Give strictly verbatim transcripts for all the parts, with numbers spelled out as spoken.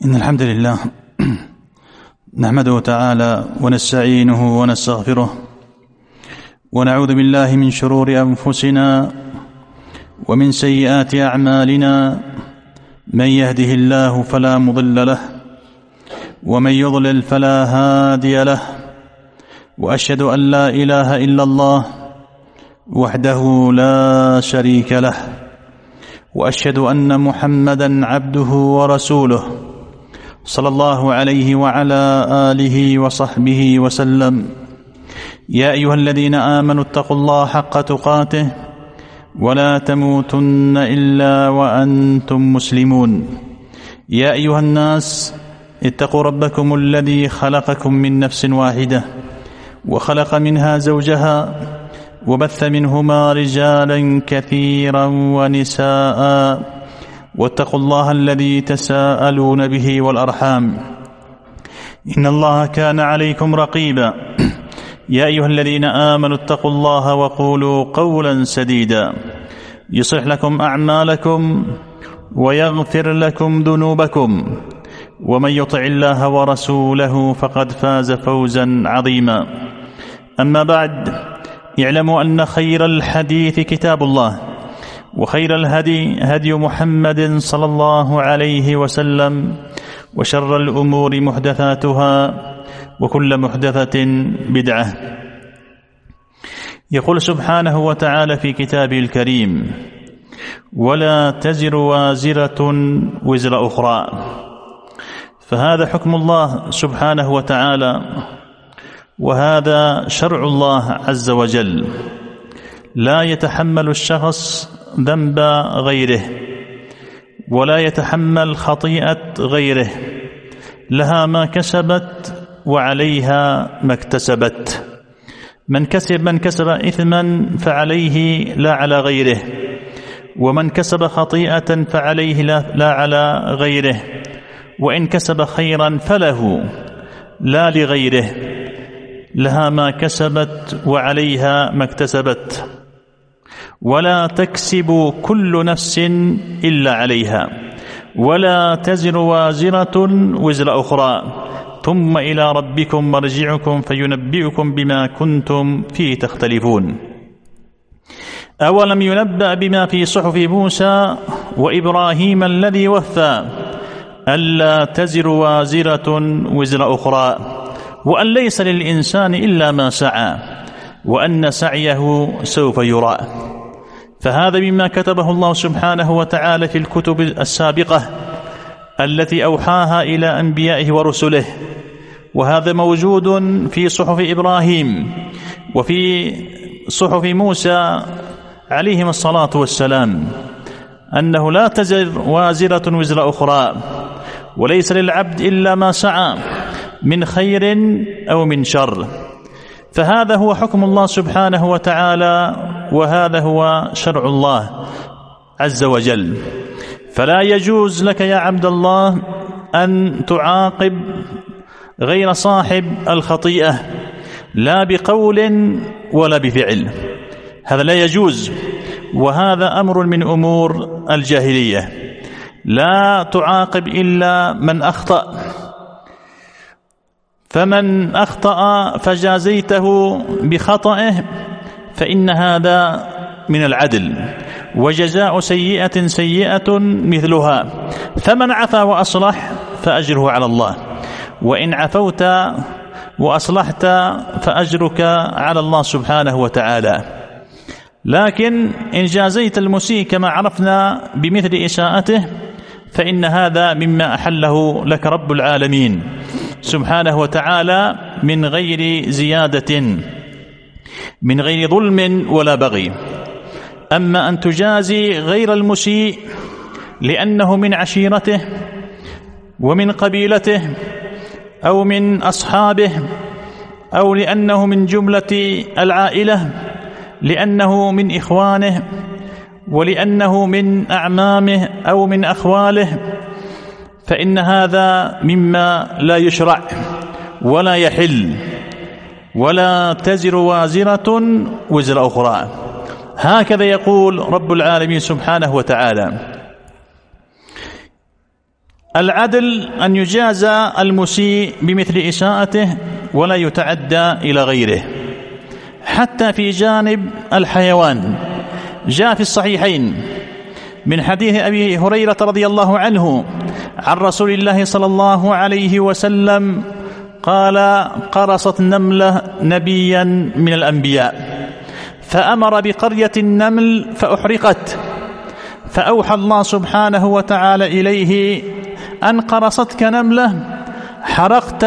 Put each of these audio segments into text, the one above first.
إن الحمد لله نحمده تعالى ونستعينه ونستغفره ونعوذ بالله من شرور أنفسنا ومن سيئات أعمالنا. من يهده الله فلا مضل له ومن يضلل فلا هادي له، وأشهد أن لا إله إلا الله وحده لا شريك له، وأشهد أن محمدا عبده ورسوله صلى الله عليه وعلى آله وصحبه وسلم. يا أيها الذين آمنوا اتقوا الله حق تقاته ولا تموتن إلا وأنتم مسلمون. يا أيها الناس اتقوا ربكم الذي خلقكم من نفس واحدة وخلق منها زوجها وبث منهما رجالا كثيرا ونساء، واتقوا الله الذي تساءلون به والأرحام إن الله كان عليكم رقيبا. يا أيها الذين آمنوا اتقوا الله وقولوا قولا سديدا يصلح لكم أعمالكم ويغفر لكم ذنوبكم، ومن يطع الله ورسوله فقد فاز فوزا عظيما. أما بعد، اعلموا أن خير الحديث كتاب الله، وخير الهدي هدي محمد صلى الله عليه وسلم، وشر الأمور محدثاتها وكل محدثة بدعة. يقول سبحانه وتعالى في كتابه الكريم: ولا تزر وازرة وزر أخرى. فهذا حكم الله سبحانه وتعالى، وهذا شرع الله عز وجل. لا يتحمل الشخص ذنب غيره ولا يتحمل خطيئة غيره، لها ما كسبت وعليها ما اكتسبت. من كسب من كسب إثما فعليه لا على غيره، ومن كسب خطيئة فعليه لا, لا على غيره، وإن كسب خيرا فله لا لغيره، لها ما كسبت وعليها ما اكتسبت. ولا تكسب كل نفس إلا عليها، ولا تزر وازرة وزر أخرى، ثم إلى ربكم مرجعكم فينبئكم بما كنتم فيه تختلفون. أولم ينبأ بما في صحف موسى وإبراهيم الذي وفى ألا تزر وازرة وزر أخرى، وأن ليس للإنسان إلا ما سعى، وأن سعيه سوف يرى. فهذا مما كتبه الله سبحانه وتعالى في الكتب السابقة التي أوحاها إلى أنبيائه ورسله، وهذا موجود في صحف إبراهيم وفي صحف موسى عليهم الصلاة والسلام، أنه لا تزر وازرة وزر أخرى، وليس للعبد إلا ما سعى من خير أو من شر. فهذا هو حكم الله سبحانه وتعالى، وهذا هو شرع الله عز وجل. فلا يجوز لك يا عبد الله أن تعاقب غير صاحب الخطيئة، لا بقول ولا بفعل، هذا لا يجوز، وهذا أمر من أمور الجاهلية. لا تعاقب إلا من أخطأ، فمن أخطأ فجازيته بخطئه فإن هذا من العدل، وجزاء سيئة سيئة مثلها، فمن عفا وأصلح فأجره على الله، وإن عفوت وأصلحت فأجرك على الله سبحانه وتعالى. لكن إن جازيت المسيء كما عرفنا بمثل إساءته فإن هذا مما أحله لك رب العالمين سبحانه وتعالى من غير زيادة، من غير ظلم ولا بغي. أما أن تجازي غير المسيء لأنه من عشيرته ومن قبيلته أو من أصحابه، أو لأنه من جملة العائلة، لأنه من إخوانه، ولأنه من أعمامه أو من أخواله، فإن هذا مما لا يشرع ولا يحل. ولا تزر وازرة وزر أخرى، هكذا يقول رب العالمين سبحانه وتعالى. العدل أن يجازى المسيء بمثل إساءته ولا يتعدى إلى غيره، حتى في جانب الحيوان. جاء في الصحيحين من حديث أبي هريرة رضي الله عنه عن رسول الله صلى الله عليه وسلم قال: قرصت نملة نبيا من الأنبياء فأمر بقرية النمل فأحرقت، فأوحى الله سبحانه وتعالى إليه: أن قرصتك نملة حرقت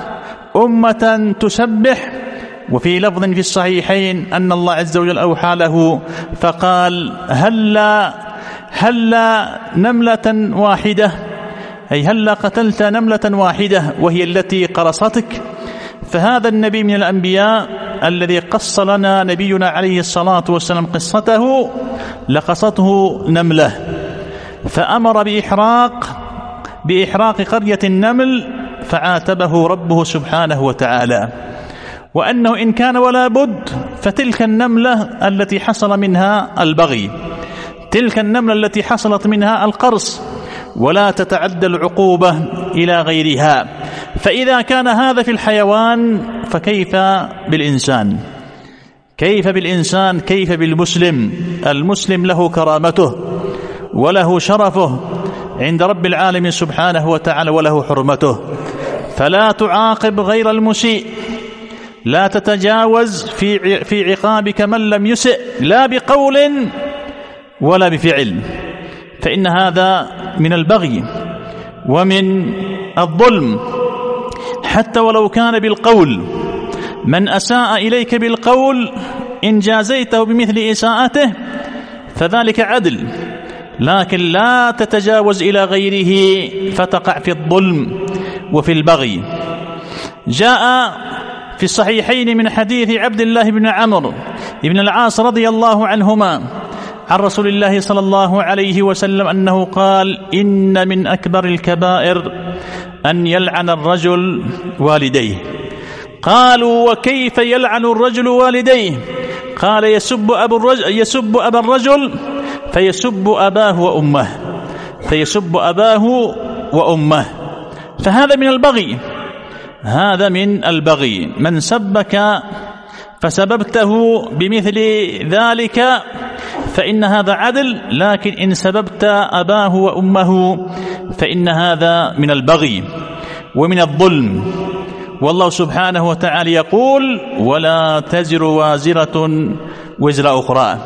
أمة تسبح. وفي لفظ في الصحيحين أن الله عز وجل أوحى له فقال: هلا هلا نملة واحدة، أي هلا قتلت نملة واحدة وهي التي قرصتك. فهذا النبي من الأنبياء الذي قص لنا نبينا عليه الصلاة والسلام قصته لقصته نملة، فأمر بإحراق بإحراق قرية النمل، فعاتبه ربه سبحانه وتعالى، وأنه إن كان ولا بد فتلك النملة التي حصل منها البغي، تلك النملة التي حصلت منها القرص، ولا تتعدى العقوبة إلى غيرها. فإذا كان هذا في الحيوان فكيف بالإنسان؟ كيف بالإنسان؟ كيف بالمسلم؟ المسلم له كرامته وله شرفه عند رب العالمين سبحانه وتعالى وله حرمته، فلا تعاقب غير المسيء، لا تتجاوز في في عقابك من لم يسئ، لا بقول ولا بفعل، فإن هذا من البغي ومن الظلم. حتى ولو كان بالقول، من أساء إليك بالقول إن جازيته بمثل إساءته فذلك عدل، لكن لا تتجاوز إلى غيره فتقع في الظلم وفي البغي. جاء في الصحيحين من حديث عبد الله بن عمرو بن العاص رضي الله عنهما عن رسول الله صلى الله عليه وسلم أنه قال: إن من أكبر الكبائر أن يلعن الرجل والديه. قالوا: وكيف يلعن الرجل والديه؟ قال: يسب أبو الرجل يسب أبا الرجل فيسب أباه وأمه فيسب أباه وأمه فهذا من البغي، هذا من البغي. من سبك فسببته بمثل ذلك فإن هذا عدل، لكن إن سببت أباه وأمه فإن هذا من البغي ومن الظلم. والله سبحانه وتعالى يقول: ولا تزر وازرة وزر أخرى،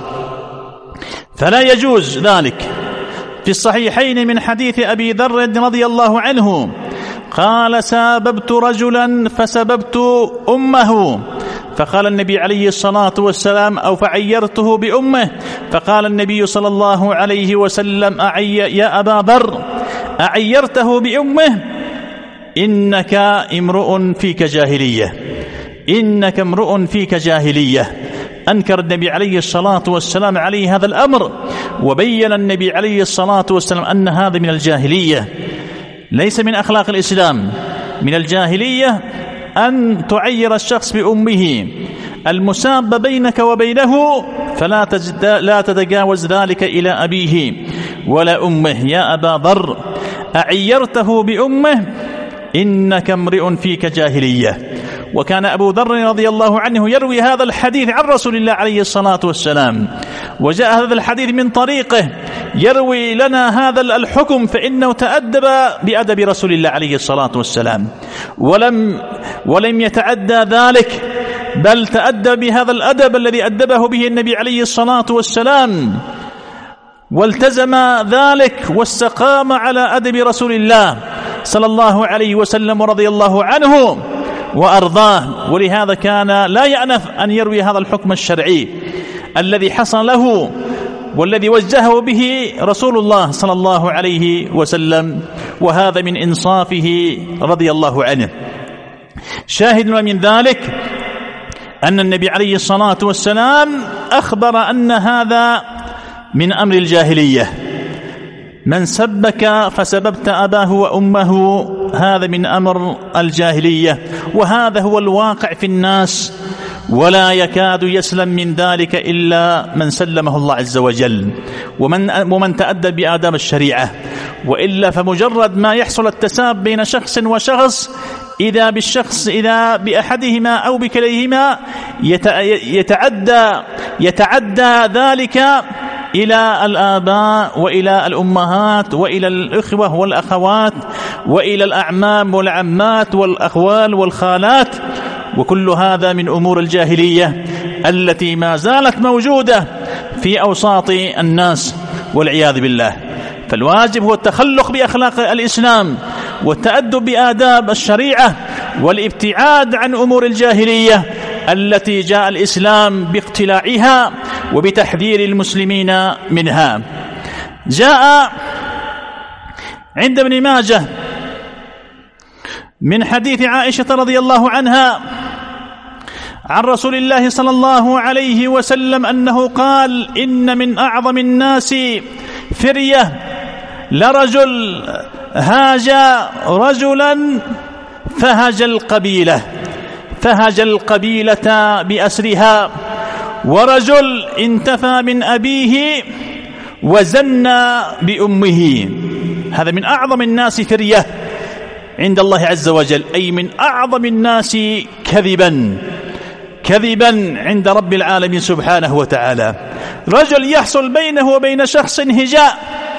فلا يجوز ذلك. في الصحيحين من حديث أبي ذر رضي الله عنه قال: ساببت رجلا فسببت أمه، فقال النبي عليه الصلاة والسلام: أو فعيرته بأمه، فقال النبي صلى الله عليه وسلم: أعي يا أبا ذر أعيرته بأمه؟ إنك امرؤ فيك جاهلية، إنك امرؤ فيك جاهلية. أنكر النبي عليه الصلاة والسلام عليه هذا الأمر، وبين النبي عليه الصلاة والسلام أن هذا من الجاهلية، ليس من أخلاق الإسلام. من الجاهلية أن تعير الشخص بأمه، المساب بينك وبينه فلا لا تتجاوز ذلك إلى أبيه ولا أمه. يا أبا ذر أعيرته بأمه إنك امرئ فيك جاهلية. وكان أبو ذر رضي الله عنه يروي هذا الحديث عن رسول الله عليه الصلاة والسلام، وجاء هذا الحديث من طريقه يروي لنا هذا الحكم، فإنه تأدب بأدب رسول الله عليه الصلاة والسلام، ولم ولم يتعدى ذلك، بل تأدب بهذا الأدب الذي أدبه به النبي عليه الصلاة والسلام، والتزم ذلك واستقام على أدب رسول الله صلى الله عليه وسلم رضي الله عنه وأرضاه. ولهذا كان لا يأنف أن يروي هذا الحكم الشرعي الذي حصل له والذي وجهه به رسول الله صلى الله عليه وسلم، وهذا من إنصافه رضي الله عنه. شاهدنا من ذلك أن النبي عليه الصلاة والسلام أخبر أن هذا من أمر الجاهلية، من سبك فسببت أباه وأمه، هذا من أمر الجاهلية، وهذا هو الواقع في الناس، ولا يكاد يسلم من ذلك إلا من سلمه الله عز وجل ومن, ومن تأدى بآداب الشريعة. وإلا فمجرد ما يحصل التساب بين شخص وشخص إذا بالشخص إذا بأحدهما أو بكليهما يتعدى يتعدى ذلك إلى الآباء وإلى الأمهات وإلى الإخوة والأخوات وإلى الأعمام والعمات والأخوال والخالات. وكل هذا من أمور الجاهلية التي ما زالت موجودة في أوساط الناس والعياذ بالله. فالواجب هو التخلق بأخلاق الإسلام والتأدب بآداب الشريعة والابتعاد عن أمور الجاهلية التي جاء الإسلام باقتلاعها وبتحذير المسلمين منها. جاء عند ابن ماجه من حديث عائشة رضي الله عنها عن رسول الله صلى الله عليه وسلم أنه قال: إن من أعظم الناس فرية لرجل هاج رجلا فهج القبيلة فهج القبيلة بأسرها، ورجل انتفى من أبيه وزن بأمه. هذا من أعظم الناس فرية عند الله عز وجل، أي من أعظم الناس كذبا كذبا عند رب العالمين سبحانه وتعالى. رجل يحصل بينه وبين شخص هجاء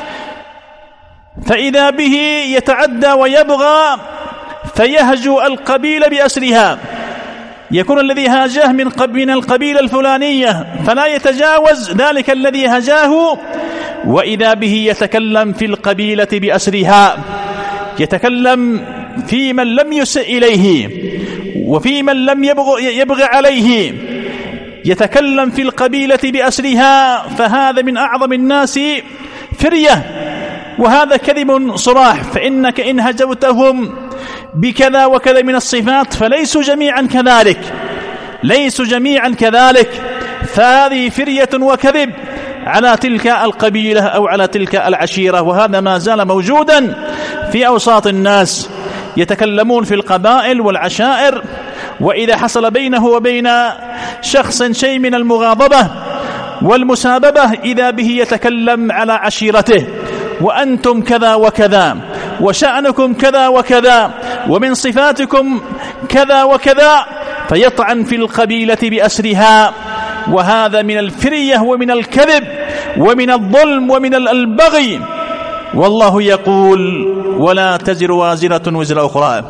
فإذا به يتعدى ويبغى فيهجو القبيلة بأسرها، يكون الذي هاجاه من من القبيلة الفلانية فلا يتجاوز ذلك الذي هجاه، وإذا به يتكلم في القبيلة بأسرها، يتكلم في من لم يسئ إليه وفي من لم يبغ عليه، يتكلم في القبيلة بأسرها. فهذا من أعظم الناس فرية، وهذا كذب صراح. فإنك إن هجوتهم بكذا وكذا من الصفات فليسوا جميعا كذلك ليسوا جميعا كذلك فهذه فرية وكذب على تلك القبيلة أو على تلك العشيرة. وهذا ما زال موجودا في أوساط الناس، يتكلمون في القبائل والعشائر، وإذا حصل بينه وبين شخص شيء من المغاضبة والمساببة إذا به يتكلم على عشيرته: وأنتم كذا وكذا، وشأنكم كذا وكذا، ومن صفاتكم كذا وكذا، فيطعن في القبيلة بأسرها. وهذا من الفرية ومن الكذب ومن الظلم ومن البغي. والله يقول: ولا تزر وازرة وزر أخرى.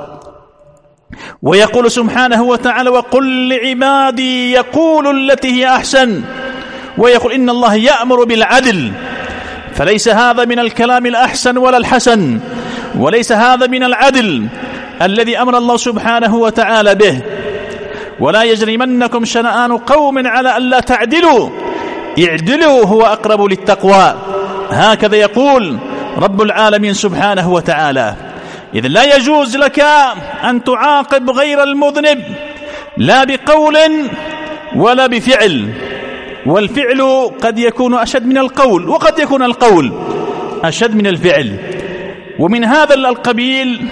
ويقول سبحانه وتعالى: وقل لعبادي يقولوا التي هي أحسن، ويقول: إن الله يأمر بالعدل. فليس هذا من الكلام الأحسن ولا الحسن، وليس هذا من العدل الذي أمر الله سبحانه وتعالى به. ولا يجرمنكم شنآن قوم على ألا تعدلوا اعدلوا هو أقرب للتقوى. هكذا يقول رب العالمين سبحانه وتعالى. إذن لا يجوز لك أن تعاقب غير المذنب لا بقول ولا بفعل، والفعل قد يكون أشد من القول، وقد يكون القول أشد من الفعل. ومن هذا القبيل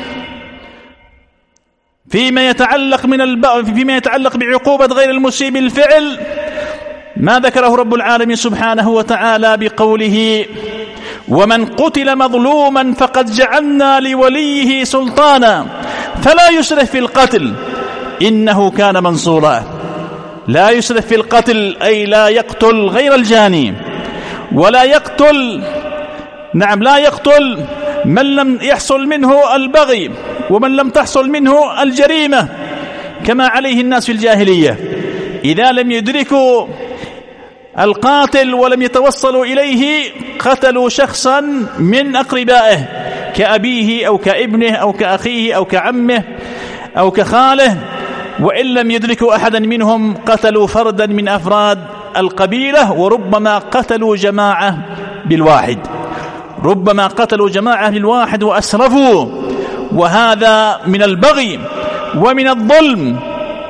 فيما يتعلق من الب... فيما يتعلق بعقوبة غير المسيء بالفعل ما ذكره رب العالمين سبحانه وتعالى بقوله: ومن قتل مظلوما فقد جعلنا لوليه سلطانا فلا يسرف في القتل إنه كان منصورا. لا يسرف في القتل أي لا يقتل غير الجاني، ولا يقتل نعم لا يقتل من لم يحصل منه البغي ومن لم تحصل منه الجريمة كما عليه الناس في الجاهلية. إذا لم يدركوا القاتل ولم يتوصلوا إليه قتلوا شخصا من أقربائه كأبيه أو كابنه أو كأخيه أو كعمه أو كخاله، وإن لم يدركوا أحدا منهم قتلوا فردا من أفراد القبيلة، وربما قتلوا جماعة بالواحد ربما قتلوا جماعة بالواحد وأسرفوا. وهذا من البغي ومن الظلم،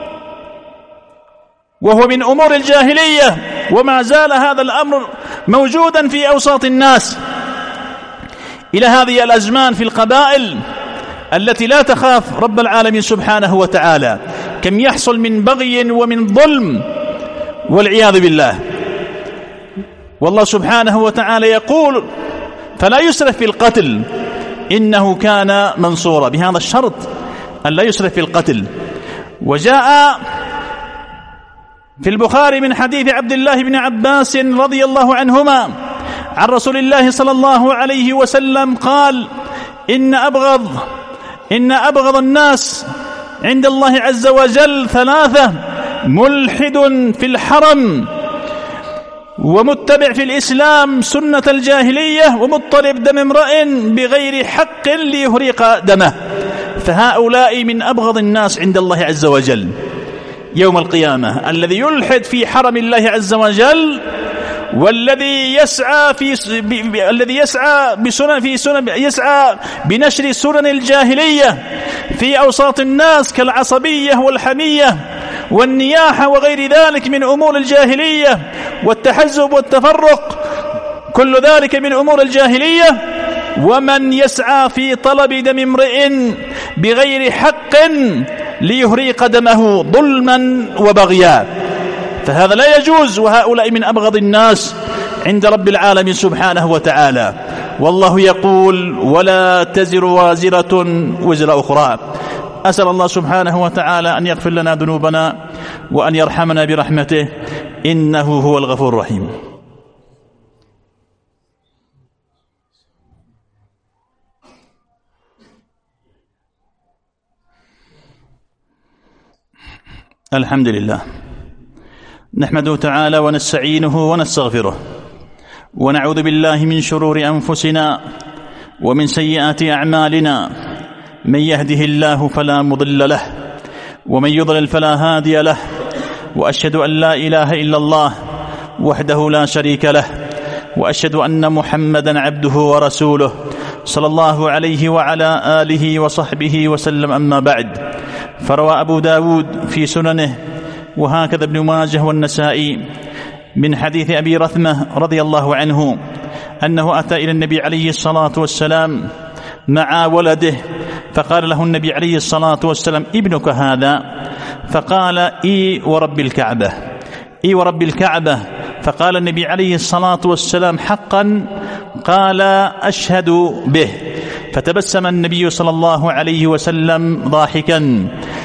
وهو من أمور الجاهلية، وما زال هذا الأمر موجودا في أوساط الناس إلى هذه الأزمان في القبائل التي لا تخاف رب العالمين سبحانه وتعالى. كم يحصل من بغي ومن ظلم والعياذ بالله. والله سبحانه وتعالى يقول فلا يسرف في القتل إنه كان منصورا، بهذا الشرط أن لا يسرف في القتل. وجاء في البخاري من حديث عبد الله بن عباس رضي الله عنهما عن رسول الله صلى الله عليه وسلم قال إن أبغض إن أبغض الناس عند الله عز وجل ثلاثة: ملحد في الحرم، ومتبع في الإسلام سنة الجاهلية، ومضطرب دم امرئ بغير حق ليهرق دمه. فهؤلاء من أبغض الناس عند الله عز وجل يوم القيامة، الذي يلحد في حرم الله عز وجل، والذي يسعى في ب... ب... الذي يسعى بسنن في سنن يسعى بنشر سنن الجاهلية في أوساط الناس كالعصبية والحمية والنياحة وغير ذلك من أمور الجاهلية، والتحزب والتفرق، كل ذلك من أمور الجاهلية. ومن يسعى في طلب دم امرئ بغير حق ليهريق دمه ظلما وبغيا، فهذا لا يجوز، وهؤلاء من أبغض الناس عند رب العالمين سبحانه وتعالى. والله يقول ولا تزر وازرة وزر أخرى. أسأل الله سبحانه وتعالى أن يغفر لنا ذنوبنا وأن يرحمنا برحمته، إنه هو الغفور الرحيم. الحمد لله، نحمده تعالى ونستعينه ونستغفره، ونعوذ بالله من شرور أنفسنا ومن سيئات أعمالنا. من يهده الله فلا مضل له، ومن يضلل فلا هادي له، وأشهد أن لا إله إلا الله وحده لا شريك له، وأشهد أن محمدا عبده ورسوله صلى الله عليه وعلى آله وصحبه وسلم. أما بعد، فروى أبو داود في سننه، وهكذا ابن ماجه والنسائي، من حديث أبي رثمة رضي الله عنه أنه أتى إلى النبي عليه الصلاة والسلام مع ولده، فقال له النبي عليه الصلاة والسلام: ابنك هذا؟ فقال: إي ورب الكعبة، إي ورب الكعبة. فقال النبي عليه الصلاة والسلام: حقا؟ قال: أشهد به. فتبسم النبي صلى الله عليه وسلم ضاحكا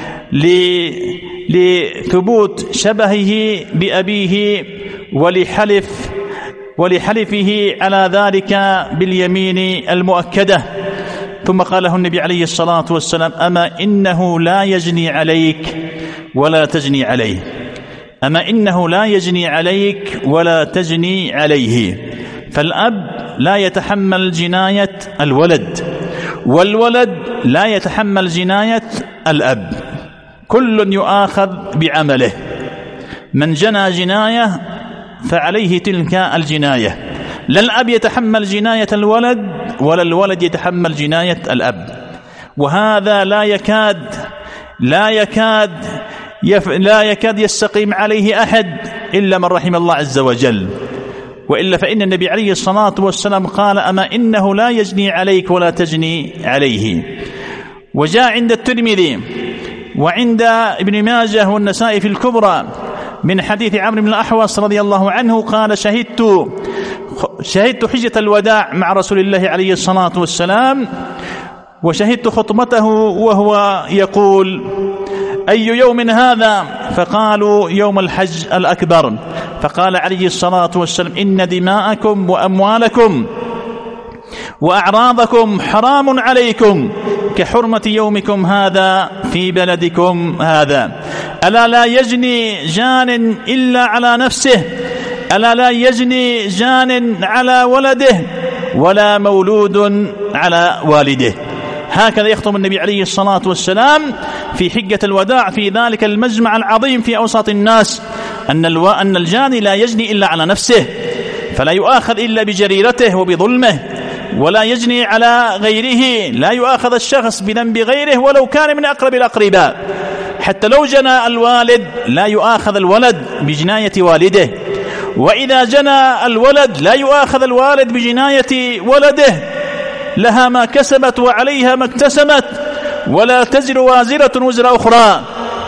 لثبوت شبهه بأبيه ولحلف ولحلفه على ذلك باليمين المؤكدة. ثم قال له النبي عليه الصلاة والسلام: أما إنه لا يجني عليك ولا تجني عليه، أما إنه لا يجني عليك ولا تجني عليه. فالأب لا يتحمل جناية الولد، والولد لا يتحمل جناية الأب، كل يؤاخذ بعمله. من جنى جناية فعليه تلك الجناية، لا الأب يتحمل جناية الولد ولا الولد يتحمل جناية الأب. وهذا لا يكاد لا يكاد يف لا يكاد يستقيم عليه أحد إلا من رحم الله عز وجل، وإلا فإن النبي عليه الصلاة والسلام قال: أما إنه لا يجني عليك ولا تجني عليه. وجاء عند الترمذي وعند ابن ماجه والنسائي في الكبرى من حديث عمرو بن الأحوص رضي الله عنه قال: شهدت شهدت حجة الوداع مع رسول الله عليه الصلاة والسلام، وشهدت خطبته وهو يقول: أي يوم هذا؟ فقالوا: يوم الحج الأكبر. فقال عليه الصلاة والسلام: إن دماءكم وأموالكم وأعراضكم حرام عليكم كحرمة يومكم هذا في بلدكم هذا. ألا لا يجني جان إلا على نفسه، ألا لا يجني جان على ولده ولا مولود على والده. هكذا يخطب النبي عليه الصلاة والسلام في حجة الوداع في ذلك المجمع العظيم في أوساط الناس، أن الو... أن الجاني لا يجني إلا على نفسه، فلا يؤاخذ إلا بجريرته وبظلمه، ولا يجني على غيره، لا يؤاخذ الشخص بذنب غيره ولو كان من أقرب الأقرباء. حتى لو جنى الوالد لا يؤاخذ الولد بجناية والده، وإذا جنى الولد لا يؤاخذ الوالد بجناية ولده، لها ما كسبت وعليها ما اكتسبت، ولا تزر وازرة وزر أخرى.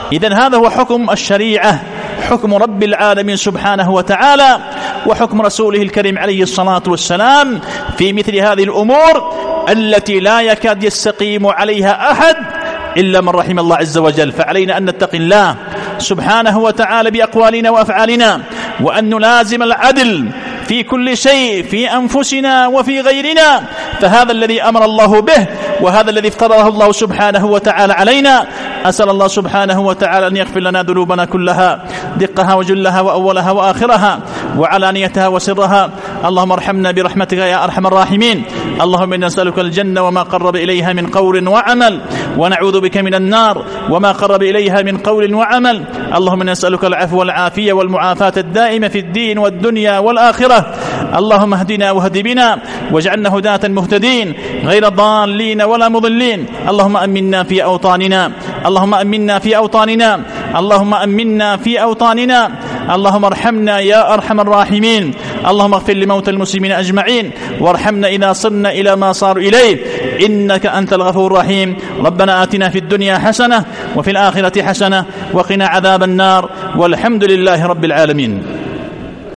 إذن هذا هو حكم الشريعة، حكم رب العالمين سبحانه وتعالى وحكم رسوله الكريم عليه الصلاة والسلام في مثل هذه الأمور التي لا يكاد يستقيم عليها أحد إلا من رحم الله عز وجل. فعلينا أن نتقي الله سبحانه وتعالى بأقوالنا وأفعالنا، وأن نلازم العدل في كل شيء في أنفسنا وفي غيرنا، فهذا الذي أمر الله به وهذا الذي افترضه الله سبحانه وتعالى علينا. أسأل الله سبحانه وتعالى أن يغفر لنا ذنوبنا كلها، دقها وجلها وأولها وآخرها وعلانيتها وسرها. اللهم ارحمنا برحمتك يا أرحم الراحمين. اللهم إنا نسألك الجنة وما قرب إليها من قول وعمل، ونعوذ بك من النار وما قرب إليها من قول وعمل. اللهم إنا نسألك العفو والعافية والمعافاة الدائمة في الدين والدنيا والآخرة. اللهم اهدنا واهد بنا واجعلنا هداة مهتدين غير ضالين ولا مضلين. اللهم أمنا في أوطاننا، اللهم أمنا في أوطاننا، اللهم أمنا في أوطاننا. اللهم ارحمنا يا أرحم الراحمين. اللهم اغفر لموتى المسلمين أجمعين، وارحمنا إذا صرنا إلى ما صاروا إليه، إنك أنت الغفور الرحيم. ربنا آتنا في الدنيا حسنة وفي الآخرة حسنة وقنا عذاب النار، والحمد لله رب العالمين.